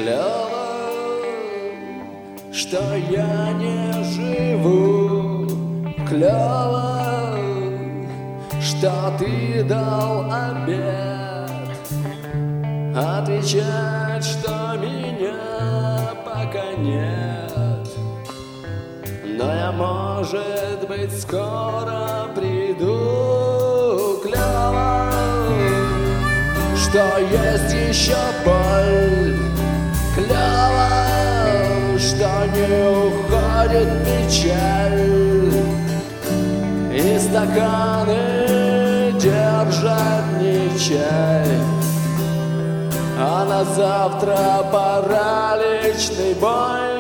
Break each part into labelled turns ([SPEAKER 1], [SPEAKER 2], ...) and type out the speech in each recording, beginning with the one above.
[SPEAKER 1] Клёво, что я не живу. Клёво, что ты дал обет отвечать, что меня пока нет. Но я, может быть, скоро приду. Клёво, что есть еще боль. Клёво, что не уходит печаль. И стаканы держат не чай, а на завтра параличный бой.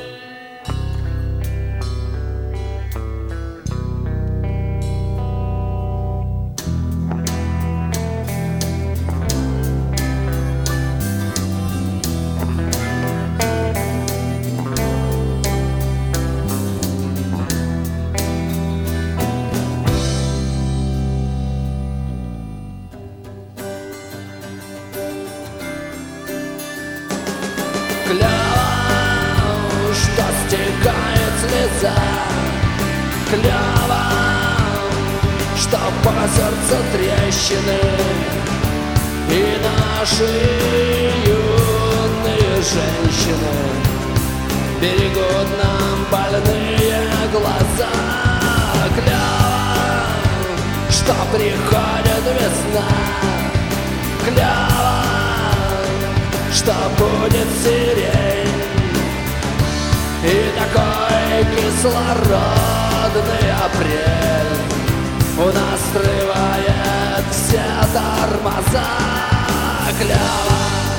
[SPEAKER 1] Клёво, что стекает слеза. Клёво, что по сердцу трещины. И наши юные женщины берегут нам больные глаза. Клёво, что приходит весна. Клёво, что будет сирень. И такой кислородный апрель у нас срывает все тормоза. Клёво.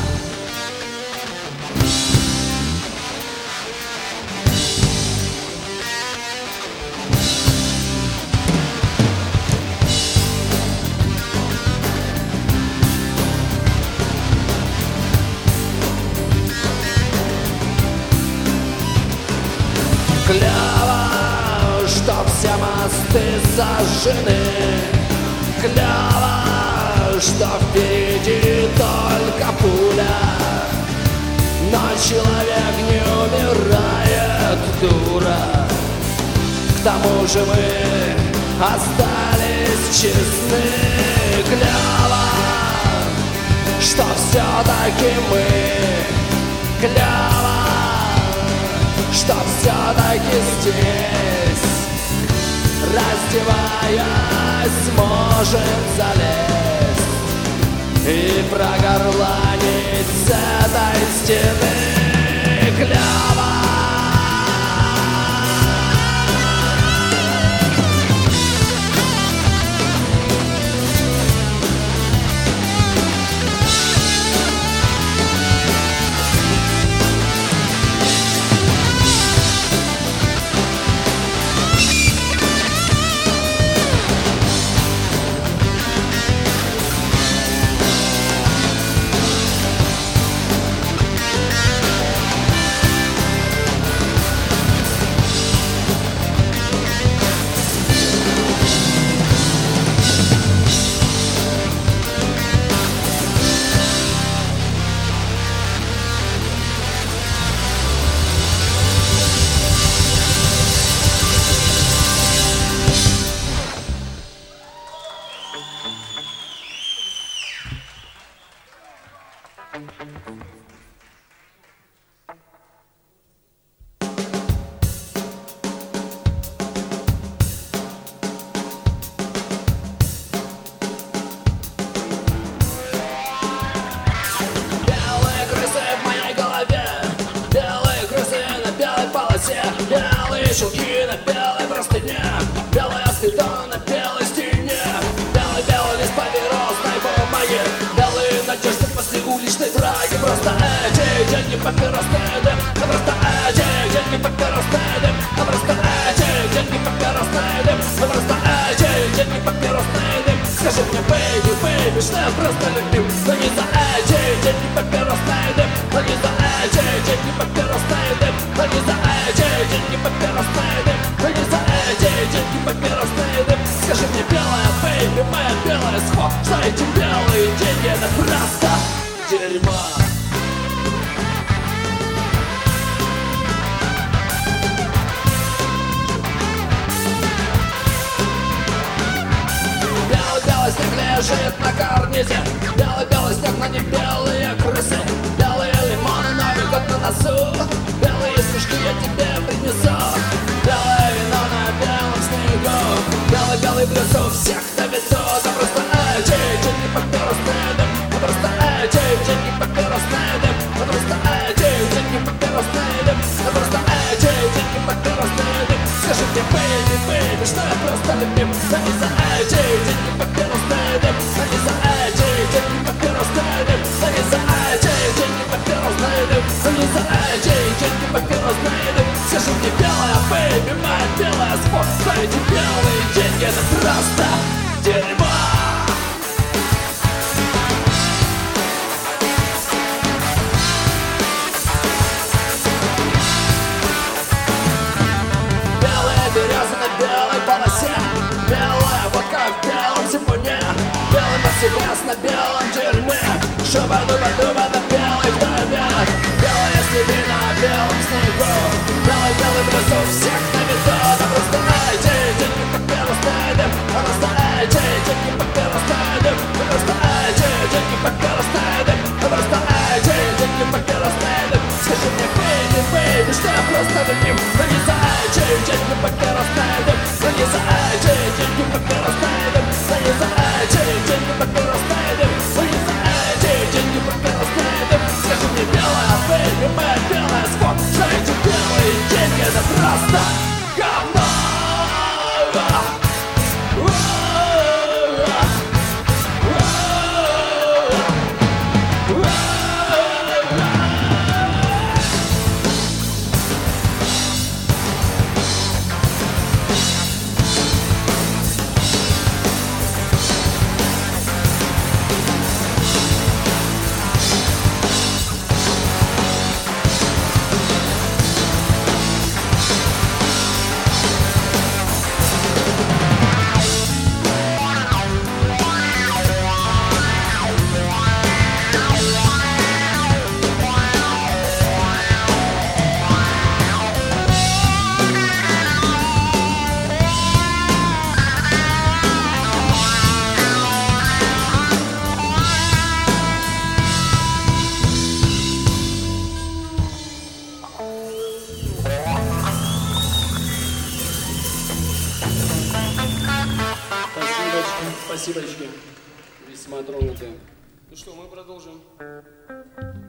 [SPEAKER 1] Клёво, что все мосты сожжены. Клёво, что впереди только пуля. Но человек не умирает, дура. К тому же мы остались честны. Клёво, что все-таки мы. Клёво, что все-таки здесь, раздеваясь, можем залезть и прогорланить с этой стены. Клёво. Белые шелки на белой простыне, белая следа на белой стене, белый лист папиросной бумаги, белые надежды после уличной драги. Просто эти деньги папиросный дым, а просто эти деньги папиросный дым, а просто эти деньги папиросный дым, а просто эти деньги папиросный дым. Скажи мне, бэйби, что я просто любим, но не за эти деньги папиросный дым, но не за эти деньги папиросный дым, но не за эти деньги папиросный дым, но не за эти деньги папиросный дым. Скажи мне, белая бэйби, моя белая сход, что эти белые деньги это просто дерьмо. лежит на карнизе. Белый-белый снег, но не белые крысы. Белые лимоны, Новый год на носу. Белые снежки я тебе принесу. Белое вино на белом снегу. Белый-белый блюз у всех на виду. Да просто деньги папиросные дым. Да просто деньги папиросные дым. Да просто деньги папиросные дым. Да просто деньги папиросные дым. Скажи мне, бэйби, что я просто любим. Да не за деньги папиросные дым. Да не за деньги папиросные дым. Да не за деньги папиросные дым. Да не за деньги папиросные дым. Скажи мне, белая, бэйби, моя белая спорт. Что эти белые деньги, это просто дерьмо. Береза на белой полосе. Белая водка в белом зимуне. Белый Мерседес на белом дерьме. Шуба-дуба-дуба на белой траве. Белая стебина на белом снегу. Белый-белый блюз у всех на виду. Да просто деньги папиросные дым. Да просто деньги папиросные дым. Да просто деньги папиросные дым. Да просто деньги папиросные дым. Скажи мне, бэйби, что я просто любим. Да не за деньги папиросные дым. Да не за деньги папиросные дым. Да не за деньги папиросные дым. Да не за деньги папиросные дым. Скажи мне, белая, бэйби, моя белая спорт. Что эти белые деньги, это просто говно.
[SPEAKER 2] Спасибочки. Весьма тронутые. Ну что, мы продолжим.